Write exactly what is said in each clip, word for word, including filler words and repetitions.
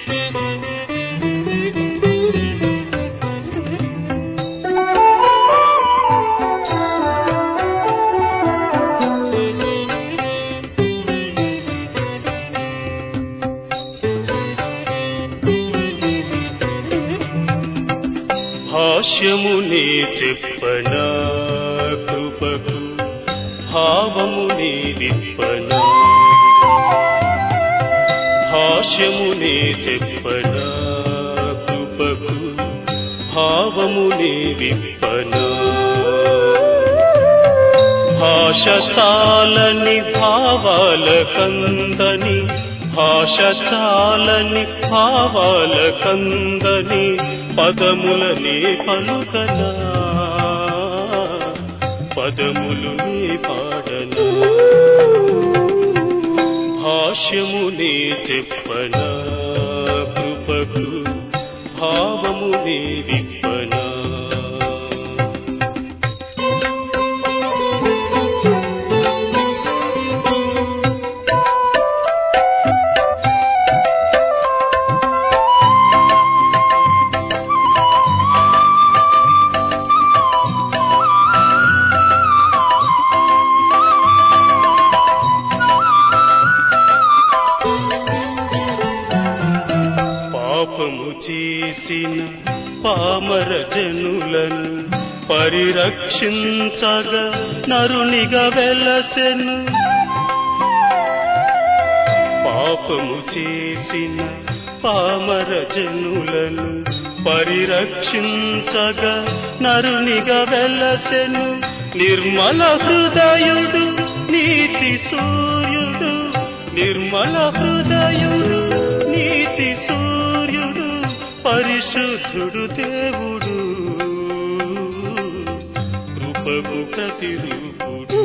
భాష్యమునే చెప్పనా కృపకు భావమునే విప్పనా భాష్యమునే చెప్పనా కృపకు భావమునే విప్పనా భాష చాలని భావాల కందని భాష చాలని భావాల కందని పదములనే పలుకనా పదములునే పాడనా భాష్యమునే చెప్పనా కృపకు భావమునే విప్పనా పాపము చేసిన పామర జనులను పరిరక్షించగా నరునిగా వెలసెను పాపము చేసిన పామర జనులను పరిరక్షించగా నరునిగా వెలసెను నిర్మల హృదయుడు నీతి సూర్యుడు నిర్మల హృదయుడు నీతి సూర్యుడు పరిశుద్ధుడు దేవుడు కృపకు ప్రతిరూపుడు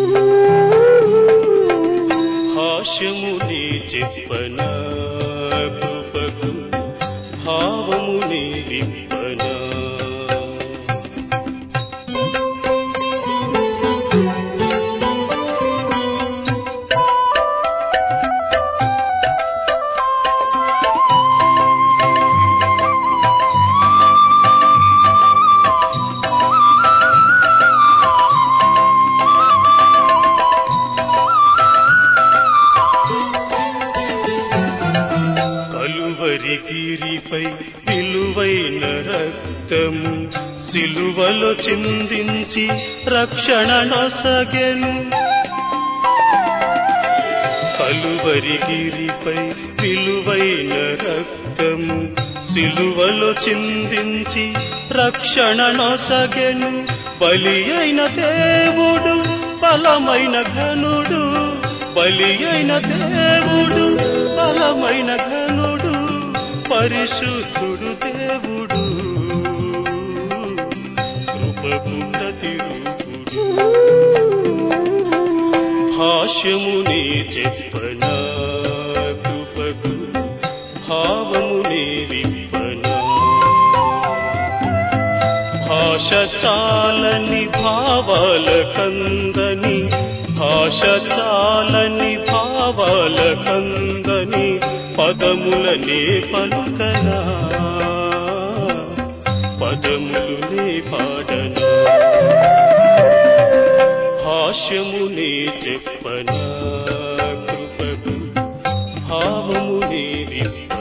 భాష్యమునే చెప్పనా కృపకు భావమునే విప్పనా గిరిపై విలువైన రక్తము సిలువలో చిందించి రక్షణ నొసగెను కలువరి గిరిపై విలువైన రక్తము సిలువలో చిందించి రక్షణ నొసగెను బలి అయిన దేవుడు బలమైన ఘనుడు బలి అయిన దేవుడు బలమైన ఘనుడు పరిశుద్ధుడు దేవుడు కృపకు ప్రతిరూపుడు భాష్యమునే చెప్పనా కృపకు భావమునే విప్పనా భాష చాలని భావాల కందని భాష చాలని భావాల కందని పదములనే పలుకనా పదములునే పాడనా భాష్యమునే చెప్పనా కృపకు భావమునే విప్పనా